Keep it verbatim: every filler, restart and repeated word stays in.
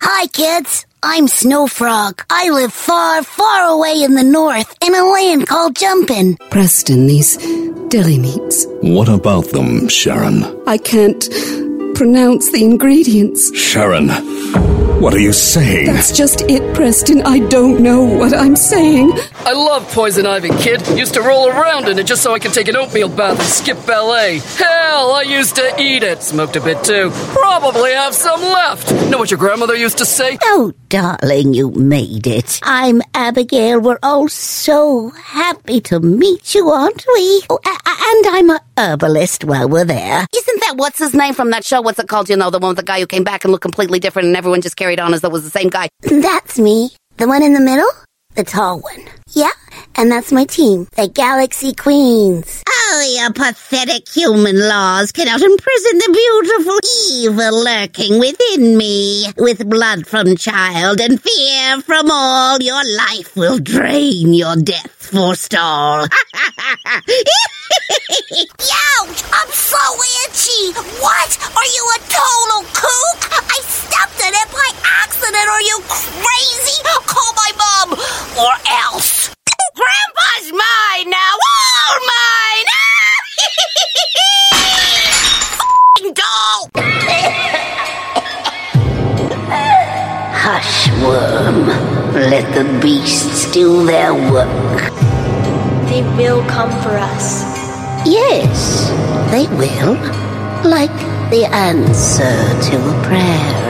Hi, kids. I'm Snowfrog. I live far, far away in the north in a land called Jumpin'. Preston, these deli meats. What about them, Sharon? I can't pronounce the ingredients. Sharon, what are you saying? That's just it, Preston. I don't know what I'm saying. I love poison ivy, kid. Used to roll around in it just so I could take an oatmeal bath and skip ballet. Hell, I used to eat it. Smoked a bit too. Probably have some left. Know what your grandmother used to say? Oh, darling, you made it. I'm Abigail. We're all so happy to meet you, aren't we? Oh, a- and I'm a herbalist while we're there. Isn't that what's his name from that show? What's it called? You know, the one with the guy who came back and looked completely different and everyone just carried on as though it was the same guy. That's me. The one in the middle? The tall one. Yeah, and that's my team, the Galaxy Queens. Oh, your pathetic human laws cannot imprison the beautiful evil lurking within me. With blood from child and fear from all, your life will drain your death forestall. Ouch! I'm so itchy! What? Are you a total kook? I stepped in it by accident. Are you crazy? Call my mom! Or else. Grandpa's mine now! All mine! F***ing doll! Hush, worm. Let the beasts do their work. They will come for us. Yes, they will. Like the answer to a prayer.